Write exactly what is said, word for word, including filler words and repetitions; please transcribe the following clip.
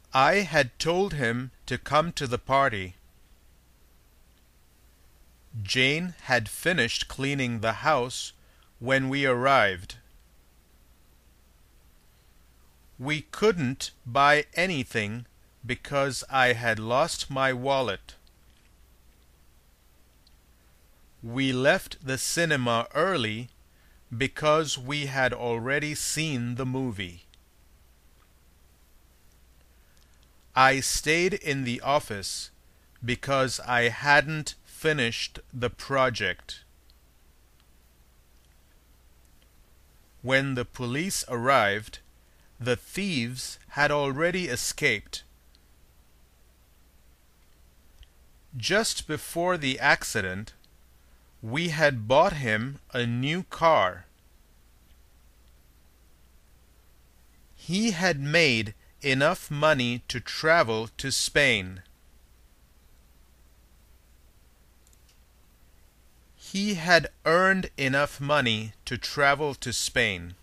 I had told him to come to the party. Jane had finished cleaning the house when we arrived. We couldn't buy anything because I had lost my wallet. We left the cinema early because we had already seen the movie. I stayed in the office because I hadn't finished the project. When the police arrived, the thieves had already escaped. Just before the accident, we had bought him a new car. He had made enough money to travel to Spain. He had earned enough money to travel to Spain.